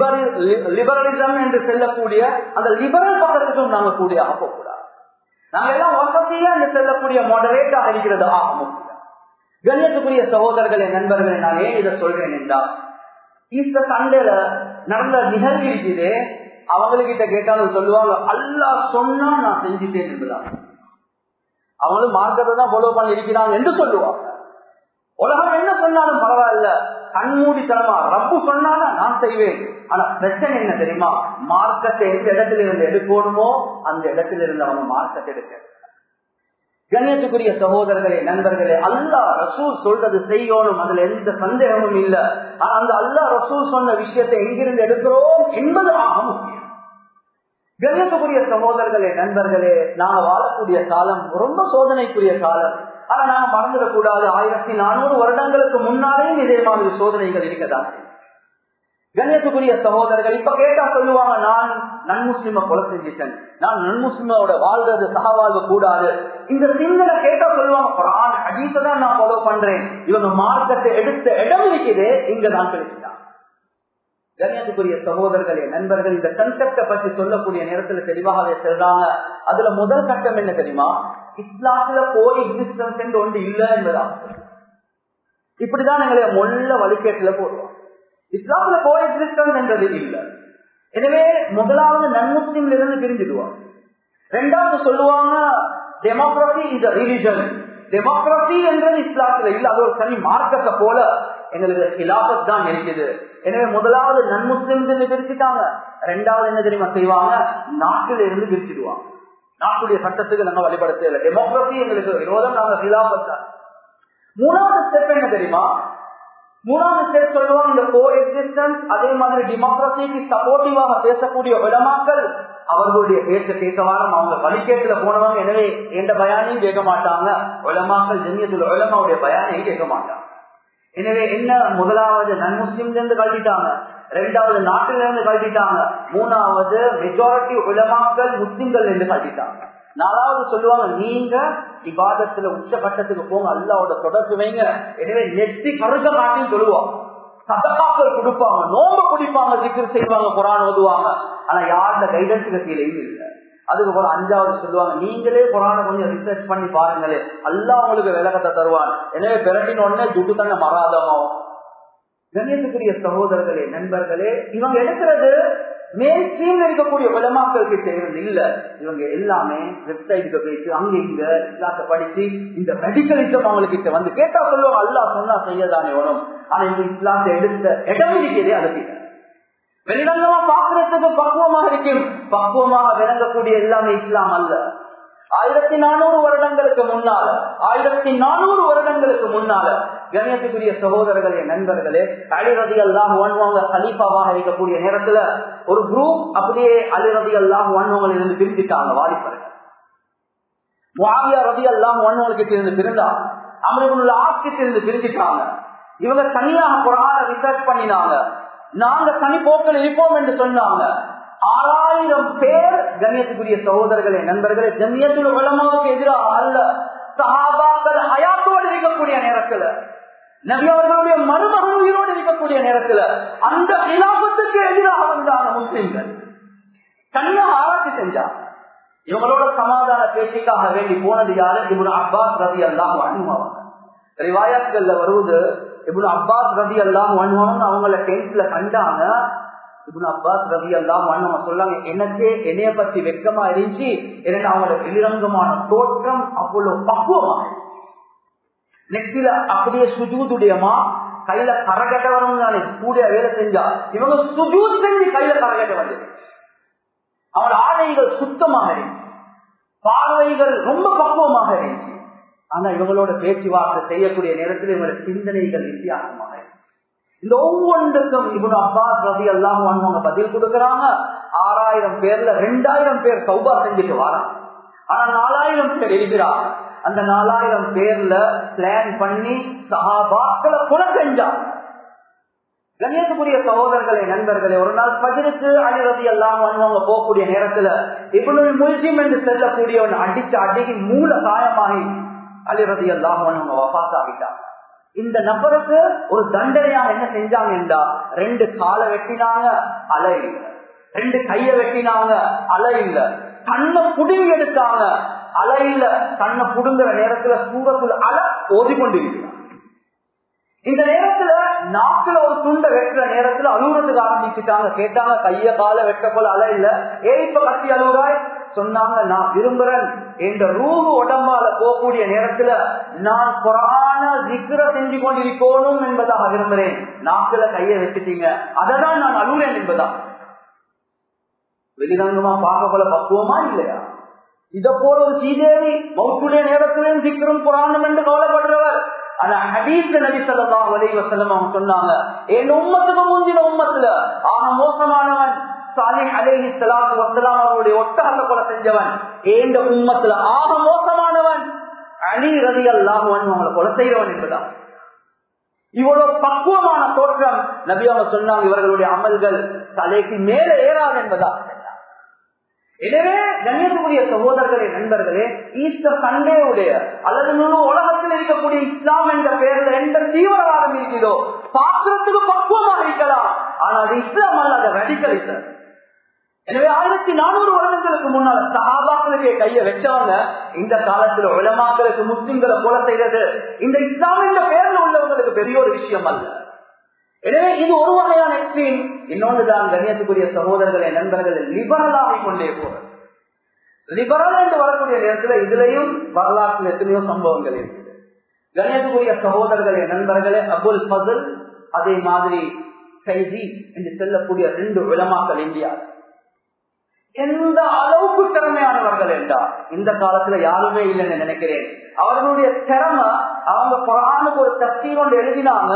லிபரலிசம் என்று செல்லக்கூடிய அந்த லிபரல் பக்கத்துக்கும் நாங்க கூடிய போகக்கூடாது. நாங்க எல்லாம் வசதியா என்று செல்லக்கூடிய மாடரேட்டாக இருக்கிறது ஆகும். கண்ணியத்துக்குரிய சகோதரர்களே, நண்பர்களே, நான் ஏன் இதை சொல்றேன் என்றால், ஈஸ்டர் சண்டேல நடந்த நிகழ்வு இருக்குது. அவங்ககிட்ட கேட்டாலும் சொல்லுவாங்க, அல்லாஹ் சொன்னா நான் செஞ்சுட்டேன் என்பதா. அவங்களும் மார்க்கத்தை தான் ஃபாலோ பண்ணி இருக்கிறாங்க என்று சொல்லுவாங்க. உலகம் என்ன சொன்னாலும் பரவாயில்ல, கண்மூடித்தனமா ரப்பு சொன்னாலும் நான் செய்வேன். ஆனா பிரச்சனை என்ன தெரியுமா? மார்க்கத்தை எந்த இடத்துல இருந்து எடுக்கணுமோ அந்த இடத்துல இருந்து அவங்க மார்க்கத்தை எடுக்க. கண்ணியத்துக்குரிய சகோதரர்களே, நண்பர்களே, அல்லாஹ் ரசூல் சொல்றது செய்யணும், அதுல எந்த சந்தேகமும் இல்லை. ஆனா அந்த அல்லாஹ் ரசூல் சொன்ன விஷயத்தை எங்கிருந்து எடுக்கிறோம் என்பது ஆக முக்கியம். கண்ணியத்துக்குரிய சகோதரர்களே, நண்பர்களே, நாங்க வாழக்கூடிய காலம் ரொம்ப சோதனைக்குரிய காலம். ஆனா நாங்க மறந்துடக்கூடாது, ஆயிரத்தி நானூறு வருடங்களுக்கு முன்னாலேயும் இதே மாதிரி சோதனைகள் இருக்கதான். கண்ணியத்துக்குரிய சகோதரர்கள் இப்ப கேட்டா சொல்லுவாங்க, நான் நன்முஸ்லிம கொலை செஞ்சிட்டேன், நான் நன்முஸ்லிமோட வாழ்றது சகவாழ்வு கூடாது. இந்த சிந்தனை கேட்டா சொல்லுவாங்க, குர்ஆன் ஹதீஸை தான் நான் ஃபாலோ பண்றேன். இவங்க மார்க்கத்தை எடுத்த இடம் இருக்குது, இங்கதான் பேசிட்டான். கண்ணியத்துக்குரிய சகோதரர்களே, நண்பர்கள், இந்த கன்செப்டை பற்றி சொல்லக்கூடிய நேரத்துல தெளிவாகவே சொல்றாங்க. அதுல முதல் கட்டம் என்ன தெரியுமா? இஸ்லாத்துல கோ எக்ஸிஸ்டன்ஸ் என்று ஒன்று இல்லை என்பதான். இப்படிதான் எங்களை மொல்ல வழிகேட்டுல போடுவோம். இஸ்லாத்துல கோ எக்ஸிஸ்டன்ஸ் என்றது இல்லை. எனவே முதலாவது நன்முஸ்லிம்ல இருந்து பிரிஞ்சிடுவாங்க. ரெண்டாவது சொல்லுவாங்க, democracy is a religion. Democracy என்றது இஸ்லாத்துல இல்ல, அது ஒரு தனி மார்க்கத்தை போல எங்களுக்கு கிலாபத் தான் இருக்குது. எனவே முதலாவது நன்முஸ்லிம் பிரிச்சுட்டாங்க. ரெண்டாவது என்ன தெரியுமா செய்வாங்க? நாட்டில இருந்து பிரிச்சுடுவாங்க. நாட்டுடைய சட்டத்துக்கு நாங்க வழிபடுத்த இல்லை, டெமோக்ரஸி எங்களுக்கு விரோதம், நாங்க கிலாபத் தான். மூணாவது ஸ்டெப் என்ன தெரியுமா? மூணாவது ஸ்டெப் சொல்லுவாங்க, இந்த கோ எக்ஸிஸ்டன்ஸ், அதே மாதிரி டெமோக்ரஸிக்கு சப்போர்ட்டிவாக பேசக்கூடிய உலமாக்கள் அவர்களுடைய பேச்ச கேட்கவாலும் அவங்க வழிகேட்டுல போனவங்க. எனவே எந்த பயானையும் கேட்க மாட்டாங்க. உலமாக்கள் ஜமியத்துல் உலமாவுடைய பயானையும் கேட்க மாட்டாங்க. எனவே என்ன, முதலாவது நன்முஸ்லிம்ல இருந்து கழட்டிட்டாங்க, ரெண்டாவது நாட்டில இருந்து கழட்டிட்டாங்க, மூணாவது மெஜாரிட்டி உலமாக்கள் முஸ்லிம்கள் இருந்து கழட்டிட்டாங்க. நாலாவது சொல்லுவாங்க, நீங்க இபாதத்துல உச்சகட்டத்துக்கு போங்க, அல்லாஹ்வோட தொடர்பு வைங்க. எனவே நெத்தி கருக்க மாட்டின்னு சொல்லுவாங்க, சதகாக்கள் கொடுப்பாங்க, நோம்பு குடிப்பாங்க, திக்ர் செய்வாங்க, குர்ஆன் ஓதுவாங்க. ஆனா யாரோட கைடன்ஸுக்கு கீழேயும் இல்லை. அதுக்கு போல அஞ்சாவது சொல்லுவாங்க, நீங்களே குர்ஆனை கொஞ்சம் ரிசர்ச் பண்ணி பாருங்களே, அல்லாஹ் உங்களுக்கு விளக்கத்தை தருவான். எனவே பெரட்டின் உடனே துட்டு தன்னை மறாதமாவும். கண்ணியத்துக்குரிய சகோதரர்களே, நண்பர்களே, இவங்க எடுக்கிறது மேல் ஸ்ட்ரீம்ல இருக்கக்கூடிய உலமாக்கள் கிட்ட இருந்து இல்ல. இவங்க எல்லாமே வெப்சைட்டுக்கு போயிட்டு அங்க இங்க இஸ்லாத்தை படிச்சு இந்த மெடிக்கலிசம் அவங்களுக்கு கிட்ட வந்து கேட்டா சொல்லுவாங்க, அல்லாஹ் சொன்னா செய்யதானே வரும். ஆனா இந்த இஸ்லாத்தை எடுத்த இடம் இருக்கிறதே அதுக்கு வெளிரங்கமா பாக்குறதுக்கு பக்குவமாக இருக்கும், பக்குவமாக விளங்கக்கூடிய எல்லாமே இஸ்லாம் அல்ல. ஆயிரத்தி நானூறு வருடங்களுக்கு முன்னால ஆயிரத்தி நானூறு வருடங்களுக்கு முன்னால கண்ணியத்துக்குரிய சகோதரர்களே, நண்பர்களே, அலி ரலியல்லாஹு அன்ஹு அவங்க கலீஃபாவாக இருக்கக்கூடிய நேரத்துல ஒரு குரூப் அப்படியே அலி ரலியல்லாஹு அன்ஹுல இருந்து பிரிஞ்சிட்டாங்க. வாலிபர்கள் முஆவியா ரலியல்லாஹு அன்ஹு கிட்ட இருந்து பிரிந்தாங்க, அம்ர் இப்னு ஆஸ் கிட்ட இருந்து பிரிஞ்சிட்டாங்க. இவங்க தனியாக குர்ஆனை ரிசர்ச் பண்ணினாங்க. நாங்க தனி போக்கில் இருப்போம் என்று சொன்னாங்க. ஆறாயிரம் பேர் கண்ணியத்துக்குரிய சகோதரர்களே, நண்பர்களே, ஜமியத்துல் உலமாவுக்கு எதிராக அல்ல, சஹாபாக்கள் ஹயாத்தோடு இருக்கக்கூடிய நேரத்துல, நபி அவர்களுடைய மருமகன் உயிரோடு இருக்கக்கூடிய நேரத்துல அந்த கிலாபத்துக்கு எதிராக வந்தாங்க முஸ்லிம்கள். தனியாக ஆராய்ச்சி செஞ்சாங்க. இவங்களோட சமாதான பேச்சுக்காக வேண்டி போனது யாரு? இப்னு அப்பாஸ் ரலியல்லாஹு அன்ஹு. ரிவாயத்கள்ல வருவது, இப்னு அப்பாஸ் ரலியல்லாஹு அன்ஹு அவங்கள டென்த்ல கண்டாங்க. இப்னு அப்பாஸ் ரலியல்லாஹு அன்ஹு சொல்லாங்க, எனக்கு என்னைய பத்தி வெட்கமா இருந்துச்சு, ஏன்னா அவங்களோட வெளிரங்கமான தோற்றம் அவ்வளவு பக்குவமா, நெத்தில அப்படியே சுஜூதுடையமா, கையில கரகட்ட வரணும் தானே கூட வேலை செஞ்சா, இவங்க சுஜூத் செஞ்சு கையில கரகட்ட வந்து, அவங்களோட ஆடைகள் சுத்தமாக இருந்துச்சு, பார்வைகள் ரொம்ப பக்குவமாக இருந்துச்சு. ஆனா இவங்களோட பேச்சுவார்த்தை செய்யக்கூடிய நேரத்தில் இவங்களோட சிந்தனைகள் வித்தியாசமாக. இந்த ஒவ்வொன்றுக்கும் இப்னு அப்பாஸ் ரலியல்லாஹு அன்ஹு பதில் கொடுக்கறாங்க. ஆறாயிரம் பேர்ல ரெண்டாயிரம் பேர் தௌபா செஞ்சுட்டு வராங்க. ஆனா நாலாயிரம் பேர் இருக்கிறாங்க. அந்த நாலாயிரம் பேர்ல பிளான் பண்ணி சஹாபாக்களை கொலை செஞ்சாங்க. கண்ணியத்துக்குரிய சகோதரர்களே, நண்பர்களே, ஒரு நாள் ஃபஜ்ருக்கு அலி ரலியல்லாஹு அன்ஹு போகக்கூடிய நேரத்துல இப்னுல் முல்ஜிம் என்று செல்லக்கூடியவன் அடிச்ச அடிக்கு மூல காயமாகி அலி ரலியல்லாஹு அன்ஹு வஃபாத் ஆகிட்டாங்க. இந்த நபருக்கு ஒரு தண்டனையா என்ன செஞ்சாங்க என்றா, ரெண்டு காலை வெட்டினாங்க, அலை இல்லை. ரெண்டு கைய வெட்டினாங்க, அலை இல்லை. கண்ணை புடுங்கி எடுத்தாங்க, அலை இல்லை. கண்ணை புடுங்குற நேரத்துல சூரத்துல அலை ஓதிக்கொண்டிருக்கிறாங்க. இந்த நேரத்துல நாக்குல ஒரு துண்டை வெட்டுற நேரத்துல அழுகுறதுக்கு ஆரம்பிச்சுட்டாங்க. கேட்டாங்க, கைய காலை வெட்ட போல அலை இல்ல, ஏ இப்ப கத்தி அழுகுறாய்? சொன்னாங்க, நான் விரும்புறேன் என்ற ரூஹு உடம்பால போகக்கூடிய நேரத்துல நான் குர்ஆன திக்ர செஞ்சு கொண்டிருக்கணும் என்பதாக விரும்புறேன். நாக்குல கைய வச்சுட்டீங்க, அததான் நான் அழுகிறேன் என்பதா. வெளிரங்கமா பார்க்க போல பக்குவமா இல்லையா? இத போல ஒரு சீதேவி மௌத்துடைய நேரத்திலும் திக்ரும் குர்ஆனும் என்று கவலைப்படுறவர். ஆனா ஹதீஸ் நபி ஸல்லல்லாஹு அலைஹி வஸல்லம் அவங்க சொன்னாங்க, என் உம்மத்துக்கு முந்தின உம்மத்துல ஆக மோசமானவன் சாலிஹ் அலைஹிஸ்ஸலாத்து வஸ்ஸலாம் அவருடைய ஒட்டகத்தை கொலை செஞ்சவன். ஏண்ட உம்மத்துல ஆக மோசமானவன் அலி ரலியல்லாஹு அன்ஹு அவங்களை கொலை செய்கிறவன் என்பதா. இவ்வளவு பக்குவமான தோற்றம் நபி அவங்க சொன்னாங்க, இவர்களுடைய அமல்கள் தலைக்கு மேலே ஏறாது என்பதா. எனவே கண்ணியத்துக்குரிய சகோதரர்களே, நண்பர்களே, ஈஸ்டர் சண்டே உடைய அல்லது முழு உலகத்தில் இருக்கக்கூடிய இஸ்லாம் என்ற பெயர்ல எந்த தீவிரவாதம் இருக்கிறதோ பாக்குறதுக்கு பக்குவமாக இருக்கலாம், ஆனால் அது இஸ்லாம் அல்ல, அது ரடிக்கல். எனவே ஆயிரத்தி நானூறு வருடங்களுக்கு முன்னால சஹாபாக்களுக்கு கைய வச்சவங்க இந்த காலத்துல உலமாக்களுக்கு முஸ்லிம்களை கொலை செய்யறது இந்த இஸ்லாம் என்ற பெயர்ல உள்ளவங்களுக்கு பெரிய ஒரு விஷயம் அல்ல. எனவே இது ஒரு வகையான எக்ஸ்ட்ரீம். இன்னொன்றுதான் கண்ணியத்துக்குரிய சகோதரர்களை, நண்பர்களை, லிபரலாக கொண்டே போறது. லிபரல் என்று வரக்கூடிய நேரத்துல இதுலயும் வரலாற்றில் எத்தனையோ சம்பவங்கள் இருக்குது. கண்ணியத்துக்குரிய சகோதரர்களை, நண்பர்களே, அபுல் ஃபஸல் அதே மாதிரி கைதி என்று செல்லக்கூடிய ரெண்டு உலமாக்கள் இந்தியா எந்த அளவுக்கு திறமையானவர்கள் என்றால் இந்த காலத்துல யாருமே இல்லைன்னு நினைக்கிறேன். அவர்களுடைய திறமை, அவங்க குர்ஆனுக்கு ஒரு தஃசீர் ஒன்று எழுதினாங்க.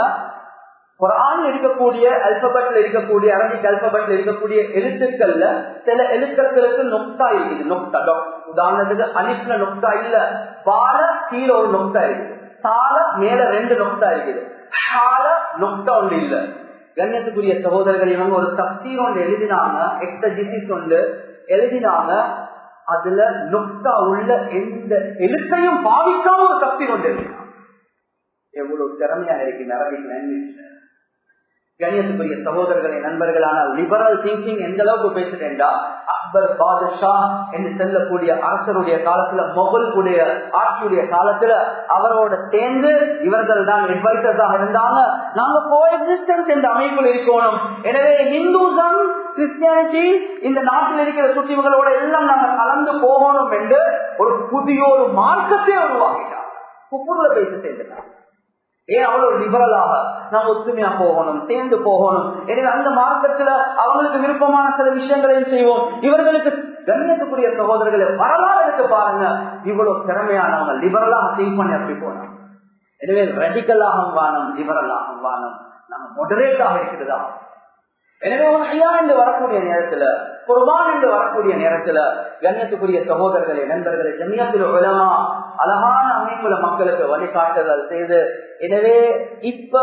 குர்ஆன்ல இருக்கக்கூடிய அல்பபெட்ல இருக்கக்கூடிய அரபிக் அல்பபெட்ல இருக்கக்கூடிய எழுத்துக்கள்ல சில எழுத்துக்களுக்கு நொக்தா இருக்குது. நொக்தா, உதாரணத்துக்கு அலிஃப்ல நொக்தா இல்ல, பால கீழே ஒரு நொக்தா இருக்குது, சால மேல ரெண்டு நொக்தா இருக்குது, ஹால நொக்தா ஒன்று இல்ல. கண்ணியத்துக்குரிய சகோதரர்கள், இவங்க ஒரு தஃசீர் ஒன்று எழுதினாங்க, எக்ஸஜிசிஸ் ஒன்று எழுதினாங்க. அதுல நொக்தா உள்ள எந்த எழுத்தையும் பாவிக்காம ஒரு தஃசீர் ஒன்று எழுதினாங்க. எவ்வளவு திறமையா இருக்கு அரபிக் லாங்குவேஜ். கண்ணியத்துக்குரிய சகோதரர்களை, நண்பர்களான லிபரல் திங்கிங் எந்த அளவுக்கு பேசுறேன்டா, அக்பர் பாதுஷா என்று செல்லக்கூடிய அரசருடைய காலத்துல, மொகலுடைய ஆட்சியுடைய காலத்துல அவரோட சேர்ந்து இவர்கள் தான் அட்வைசர்ஸாக இருந்தாங்க. நாங்க கோ எக்ஸிஸ்டன்ஸ் என்ற அமைப்பில் இருக்கணும். எனவே இந்துசம், கிறிஸ்டியானிட்டி இந்த நாட்டில் இருக்கிற சுற்றிகளோட எல்லாம் நாங்க கலந்து போகணும் என்று ஒரு புதிய ஒரு மார்க்கத்தை உருவாக்கிட்டாங்க. குப்புல பேச சேர்ந்துட்டாங்க. ஏன் அவ்வளவு லிபரலாக நாம் ஒத்துமையா போகணும், சேர்ந்து போகணும். எனவே அந்த மார்க்கத்துல அவங்களுக்கு விருப்பமான சில விஷயங்களையும் செய்வோம். இவர்களுக்கு கண்ணியத்துக்குரிய சகோதரர்களை வரலாறு எடுத்து பாருங்க, இவ்வளவு திறமையானவங்க லிபரலாக திங்க் பண்ணி அப்படி போனோம். எனவே ரடிக்கலாக வானம், லிபரலாக வானம், நம்ம மொடரேட்டாக இருக்கிறதா. எனவே ஒரு ஐயா என்று வரக்கூடிய நேரத்துல, குர்பான் என்று வரக்கூடிய நேரத்துல, கண்ணியத்துக்குரிய சகோதரர்களை, நண்பர்களை, ஜமியத்துல் உலமா அழகான அமைப்புல மக்களுக்கு வழிகாட்டுதல் செய்து, எனவே இப்ப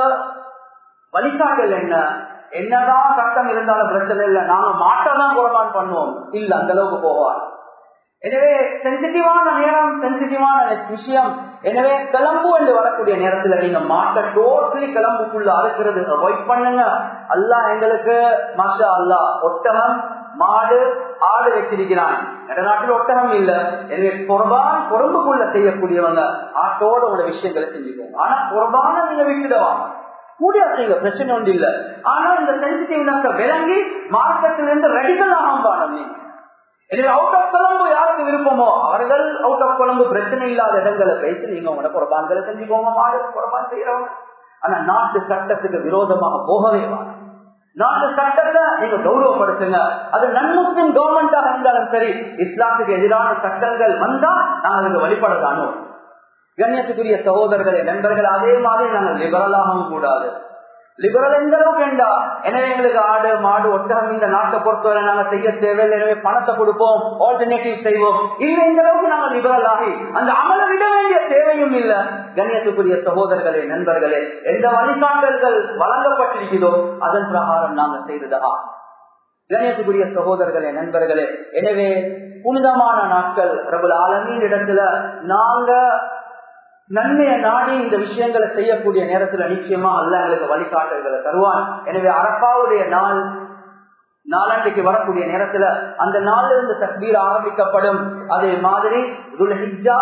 வழிகாட்டல் என்ன, என்னதான் சட்டம் இருந்தாலும் பிரச்சனை இல்லை, நாங்க மாட்டதான் குர்பான் பண்ணுவோம் இல்ல, அந்த அளவுக்கு போவார். எனவே சென்சிட்டிவான நேரம், சென்சிட்டிவான விஷயம். எனவே கிளம்பு என்று வரக்கூடிய நேரத்துல நீங்க மாட்ட டோட்டலி கிளம்புக்குள்ள அறுக்கிறது அவாய்ட் பண்ணுங்க. அல்லாஹ் எங்களுக்கு மாஷா அல்லாஹ் ஒட்டகம், மாடு, ஆடு வச்சிருக்கிறான். இந்த நாட்டில் ஒட்டகம் இல்ல. எனவே குர்பான் குறும்புக்குள்ள செய்யக்கூடியவங்க ஆட்டோட உள்ள விஷயங்களை செஞ்சுக்கோங்க. ஆனா குர்பான நீங்க விட்டுடுவாங்க கூடிய செய்ய பிரச்சனை ஒன்று இல்ல. ஆனா இந்த சென்சிட்டிவ்னஸ் விளங்கி மார்க்கெட்டிலிருந்து ரெடிகள் ஆகும். நீங்க எனவே அவுட் ஆஃப் கொலம்பு யாருக்கு விருப்பமோ அவர்கள் அவுட் ஆஃப் கொலம்பு பிரச்சனை இல்லாத இடங்களை பேசி நீங்க உங்களோட குர்பான்களை செஞ்சுக்கோங்க, மாடு குர்பான் செய்யறவங்க. ஆனா நாட்டு சட்டத்துக்கு விரோதமாக போகவே வாங்க. நாட்டு சட்டத்தை நீங்க கௌரவப்படுத்துங்க. அது நன்முஸ்லிம் கவர்மெண்டாக இருந்தாலும் சரி, இஸ்லாத்துக்கு எதிரான சட்டங்கள் வந்தா நாங்கள் அதுக்கு வழிபடதானோ. கண்ணியத்துக்குரிய சகோதரர்களே, நண்பர்கள், அதே மாதிரி நாங்கள் லிபரலாகவும் கூடாது. லிபரல் எந்த அளவுக்கு என்றா, எனவே எங்களுக்கு ஆடு, மாடு, ஒட்டகம் இந்த நாட்டை பொறுத்தவரை நாங்க செய்ய தேவையில்லை, எனவே பணத்தை கொடுப்போம், ஆல்டர்னேட்டிவ் செய்வோம் இல்லை, இந்த அளவுக்கு நாங்கள் லிபரல் ஆகி அந்த அமலை விட வேண்டிய தேவையும் இல்லை. கண்ணியத்துக்குரிய சகோதரர்களே, நண்பர்களே, எந்த வழிகாட்டல்கள் வழங்கப்பட்டிருக்கிறதோ அதன் பிரகாரம் நாங்கள் செய்ததா. கண்ணியத்துக்குரிய சகோதரர்களே, நண்பர்களே, எனவே புனிதமான நாட்கள் ரபுல் ஆலமீன் இடத்துல நாங்க நன்மையை நாடி இந்த விஷயங்களை செய்யக்கூடிய நேரத்துல நிச்சயமா அல்லாஹ் எங்களுக்கு வழிகாட்டல்களை தருவான். எனவே அரஃபாவுடைய நாள் நாளாண்டைக்கு வரக்கூடிய நேரத்துல அந்த நாள்ல இருந்து தக்பீர் ஆரம்பிக்கப்படும். அதே மாதிரி துல்ஹிஜ்ஜா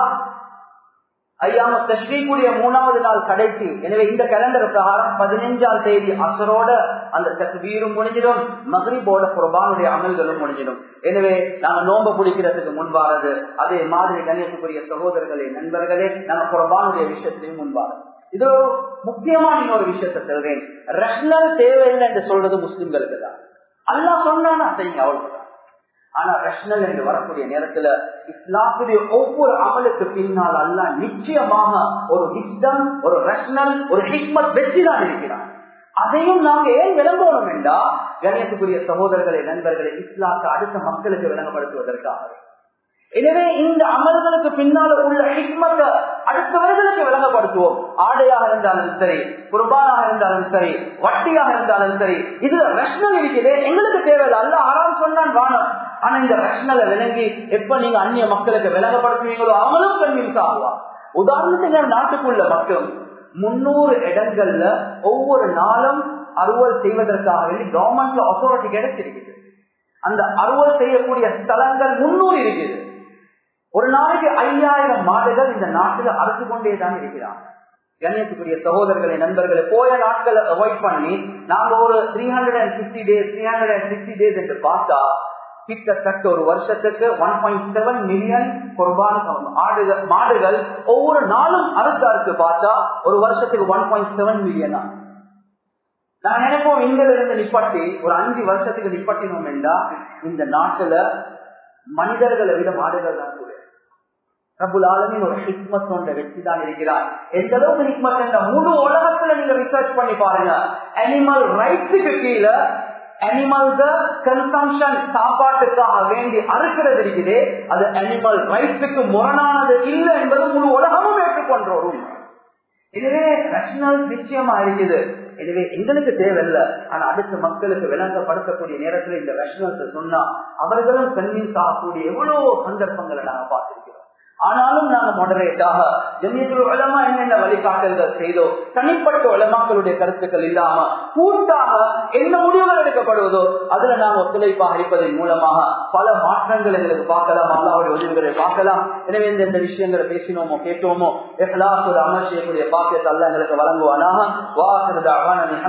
ஐயாம தஷ்ரீக்குடைய மூணாவது நாள் கடைசி. எனவே இந்த கேலண்டர் பிரகாரம் பதினைஞ்சாம் தேதி அசரோட அந்த தக்பீரும் முடிஞ்சிடும், மக்ரிபோட குர்பானுடைய அமல்களும் முடிஞ்சிடும். எனவே நாங்க நோன்பு பிடிக்கிறதுக்கு முன்பானது. அதே மாதிரி கண்ணியத்துக்குரிய சகோதரர்களே நண்பர்களே நாங்க குர்பானுடைய விஷயத்திலையும் முன்பானது. இது முக்கியமான இன்னொரு விஷயத்தை சொல்றேன். ரஷ்னல் தேவையில்லை என்று சொல்றது முஸ்லிம்களுக்கு தான். அல்லாஹ் சொன்னா செய்யுங்க அவ்வளவுதான். ஆனா ரஷ்னல் என்று வரக்கூடிய நேரத்துல இஸ்லாத்துடைய ஒவ்வொரு அமலுக்கு பின்னால் அல்லாஹ் நிச்சயமாக ஒரு விஸ்டம், ஒரு ரஷ்னல், ஒரு ஹிக்மத் வெற்றி தான் இருக்கிறான். அதையும் நாங்க ஏன் விளங்கணும் என்றா கண்ணியத்துக்குரிய சகோதரர்களை நண்பர்களை இஸ்லாத்தை அடுத்த மக்களுக்கு விளங்கப்படுத்துவதற்காக. எனவே இந்த அமல்களுக்கு பின்னால் உள்ள ஹிக்மத்தை அடுத்தவர்களுக்கு விளங்கப்படுத்துவோம். ஆடையாக இருந்தாலும் சரி, குர்பானாக இருந்தாலும் சரி, வட்டியாக இருந்தாலும் சரி, இது ரஷ்னல் இருக்குது, எங்களுக்கு தேவையில்லை. அல்லாஹ் ஹராம் சொன்னான் வானம். ஆனா இந்த ரஷ்னலை விளங்கி எப்ப நீங்க அந்நிய மக்களுக்கு விளங்கப்படுத்துவீங்களோ அவங்களும் கன்வின்ஸ் ஆகுவா. உதாரணத்துக்கு நாட்டுக்குள்ள மக்கள் முன்னூறு இடங்கள்ல ஒவ்வொரு நாளும் அறுவல் செய்வதற்காக வேண்டி கவர்மெண்ட்ல அத்தாரிட்டி கிடைச்சிருக்குது. அந்த அறுவல் செய்யக்கூடிய ஸ்தலங்கள் முன்னூறு இருக்குது. ஒரு நாளைக்கு ஐயாயிரம் மாடுகள் இந்த நாட்டில் அறுத்து கொண்டேதான் இருக்கிறாங்க. கண்ணியத்துக்குரிய சகோதரர்களை நண்பர்களை போய நாட்களை அவாய்ட் பண்ணி நாங்க ஒரு three hundred and fifty days three hundred and sixty days என்று பார்த்தா கிட்டத்தட்ட ஒரு வருஷத்துக்கு ஒன் பாயிண்ட் செவன் மில்லியன் குர்பான் ஆடுகள் மாடுகள் ஒவ்வொரு நாளும் அறுத்து அறுத்து பார்த்தா ஒரு வருஷத்துக்கு ஒன் பாயிண்ட் செவன் மில்லியனா. நான் நினைப்போம் இங்கில இருந்து நிப்பாட்டி ஒரு அஞ்சு வருஷத்துக்கு நிப்பாட்டினோம் என்றா இந்த நாட்டுல மனிதர்களை விட மாடுகள் தான் கூட. ரப்புல் ஆலமீன் ஒரு ஹிக்மத் ஒன்றை வச்சுதான் இருக்கிறார். எந்த அளவுக்கு ஹிக்மத் என்ற முழு உலகத்துல நீங்க ரிசர்ச் பண்ணி பாருங்க. அனிமல் ரைட்ஸுக்கு கீழே அனிமல்ஸ் கன்சம்ஷன் சாப்பாட்டுக்காக வேண்டி அறுக்கிறது இருக்குது, அது அனிமல் ரைட்ஸுக்கு முரணானது இல்லை என்பது முழு உலகமும் ஏற்றுக்கொண்டோம். எனவே ரஷ்னல் நிச்சயமா இருக்குது. எனவே எங்களுக்கு தேவையில்லை. ஆனா அடுத்த மக்களுக்கு விளங்கப்படுத்தக்கூடிய நேரத்தில் இந்த ரஷ்னல்ஸ் சொன்னா அவர்களும் கன்வின்ஸ் ஆகக்கூடிய எவ்வளவு சந்தர்ப்பங்களை நாங்க பார்த்திருக்கிறோம். ஆனாலும் நாங்க மாடரேட்டாக ஜம்மியத்துல் உலமா என்னென்ன வழிகாட்டல்கள் செய்தோ தனிப்பட்ட உலமாக்களுடைய கருத்துக்கள் இல்லாம கூட்டாக என்ன முடிவுகள் எடுக்கப்படுவதோ அதுல நாங்க ஒத்துழைப்பாக இருப்பதன் மூலமாக பல மாற்றங்கள் எங்களுக்கு பார்க்கலாம், அல்லாஹ்வுடைய உதவிகளை பார்க்கலாம். எனவே இந்த விஷயங்களை பேசினோமோ கேட்டோமோ இஹ்லாஸோட அமல் செய்யக்கூடிய பாக்கியத்தை அல்லாஹ் எங்களுக்கு வழங்குவானாக. வா ஆகிரு தஅவானா